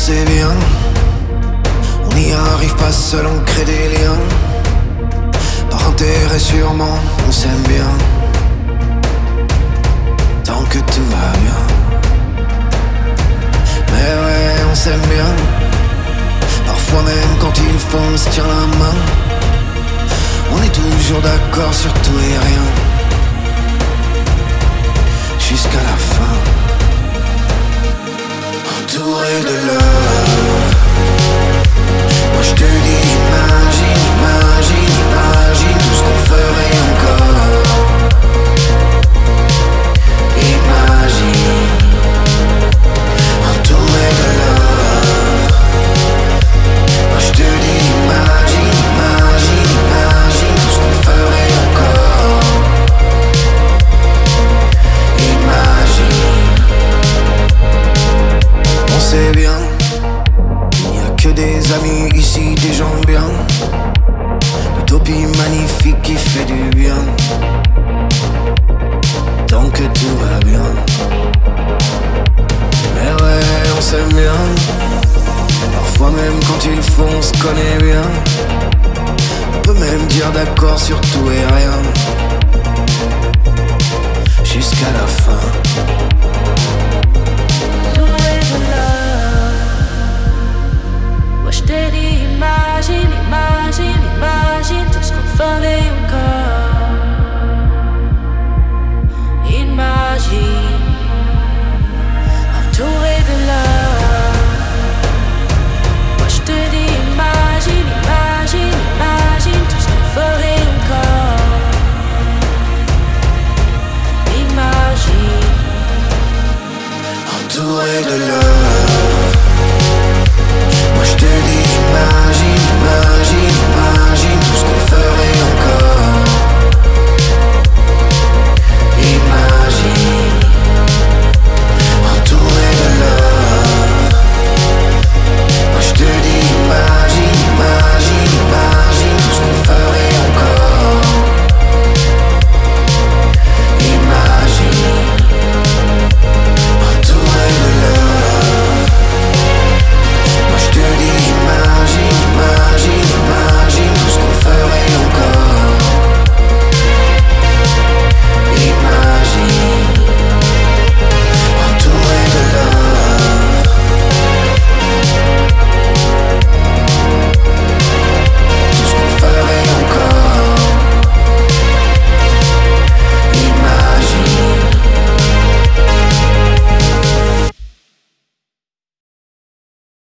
sait bien, on n'y arrive pas seul, on crée des liens. Par intérêt sûrement, on s'aime bien. Tant que tout va bien. Mais ouais, on s'aime bien. Parfois même quand il faut, on se tient la main. On est toujours d'accord sur tout et rien. Jusqu'à la fin. Entouré de love. Moi je te dis imagine, imagine, imagine tout ce qu'on ferait encore. Imagine. Entouré de love. Moi je te dis imagine, imagine, imagine tout ce qu'on ferait encore. Imagine. On sait bien, il n'y a que des amis ici, des gens bien. L'utopie magnifique qui fait du bien. Tant que tout va bien. Mais ouais, on s'aime bien. Parfois même quand il faut, on se connaît bien. On peut même dire d'accord sur tout et rien. Jusqu'à la fin.